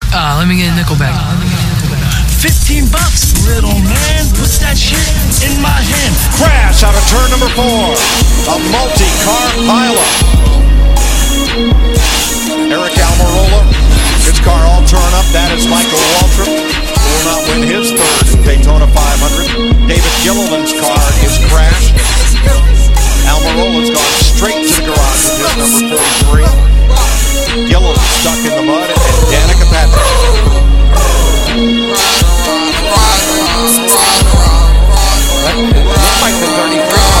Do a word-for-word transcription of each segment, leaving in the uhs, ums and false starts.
Uh, let me get a Nickelback. Fifteen bucks, little man. Put that shit in my hand. Crash out of turn number four. A multi-car pileup. Eric Almirola, his car all torn up. That is Michael Waltrip, who will not win his third Daytona five hundred. David Gilliland's car is crashed. Almirola's gone straight to the garage with his number forty-three. Gilliland stuck in the mud, and Danica Patrick. Like the thirty-three.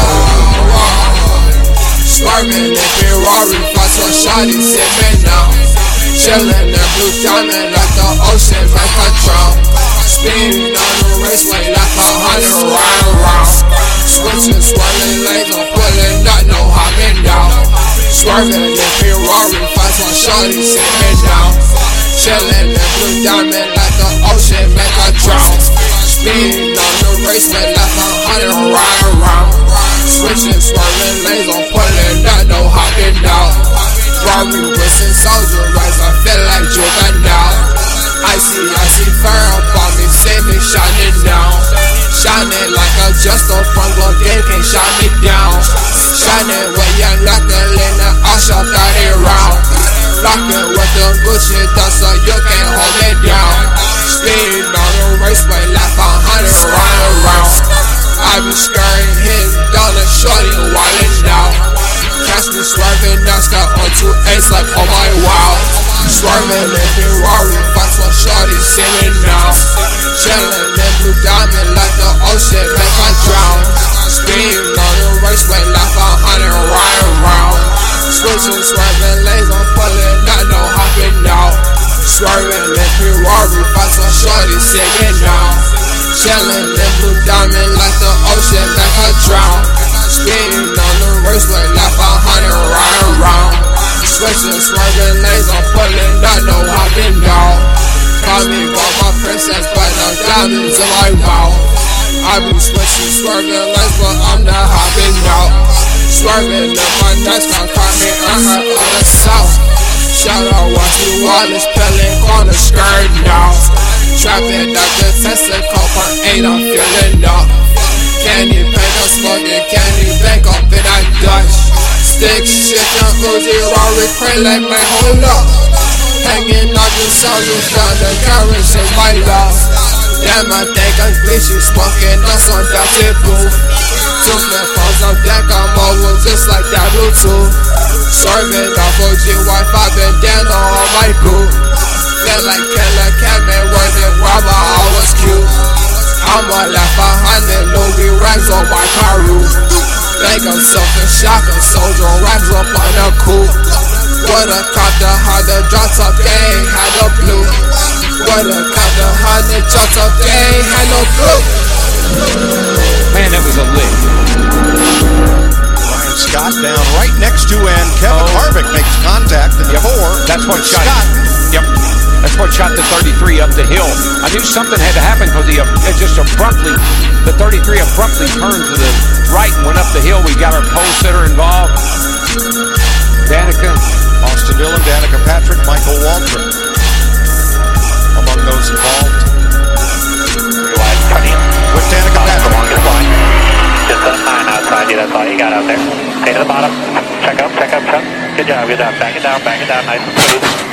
Swerving in Ferrari, fast on shawty, sipping now. Chillin' in blue diamond like the ocean, make a drown. Speeding on the raceway like a hundred round round. Switching, swirling lanes, I'm pulling up, no hopping down. Swerving in Ferrari, fast on shawty, sipping down. Chillin' in blue diamond like the ocean, make a drown. Speeding on the raceway like a hundred round round. Switching, swirling lanes, I'm pulling up, no hopping down. Rory Wilson, soldier rise, I feel like juvenile. Icy, icy fur up on me, see me shining down. Shining like a Justo from Gordon, can't shine me down. Shining with young knuckle in the Usher thirty round. Locking with the Gucci dust so you can't hold me down. Speeding on the raceway like a hundred round round. I be scurrying, hitting down the shorty, wildin' down. Catch me swerving, NASCAR on two eights like oh my wow. Swerving in Ferrari, fast on shorty, sitting down. Chillin' in blue diamond like the ocean, make I drown. Speeding on the raceway like a hundred round round. Switching, swerving lanes, I'm pulling out, no hopping down. Swerving in Ferrari, fast on shorty, sitting down. Chillin' in blue diamond like the ocean, make I drown. Speeding on the raceway like a hundred round round. Switching, swerving lanes, I'm pulling out, no hopping down. Call me for my princess, but no diamonds in my mouth. I be switching, swerving lanes, but I'm not hopping out. Swerving in my NASCAR, call me on her on the south. Shout out Wesley Wallace, pelling corner skirt now. Trapping out the Tesla, call for eight, I'm feeling up. Candy paint, I'm smoking candy, bank up in that Dutch. Stick shit, young Uzi, Rory, pray like my hold up. Hanging out the soldiers down the carriage in my love. Damn, I think I'm glitchy, smoking us on that tip booth. Two flip phones on deck, I'm always just like that Bluetooth. Serving off O G Wi-Fi, bandana on my boot. Feel like Killer Catman, working rubber, I was cute. I'm a left behind the Louis rags on my car roof. Think I'm something shocking, soldier rags up on the coupe. Would've caught the Honda drop top, they ain't had no blue. Would've caught the Honda drop top, they ain't had no blue. Man, that was a lick. Ryan Scott down right next to, and Kevin oh. Harvick makes contact at the yep. four. That's what shot Scott. Yep. That's what shot the thirty-three up the hill. I knew something had to happen because he uh, just abruptly, the thirty-three abruptly turned to the right and went up the hill. We got our pole sitter involved. Danica. Austin Dillon, Danica Patrick, Michael Waltrip among those involved. With Danica Patrick. Just up nine outside you, that's all you got out there. Stay to the bottom. Check up, check up, check. Good job, good job. Back it down, back it down, nice and smooth.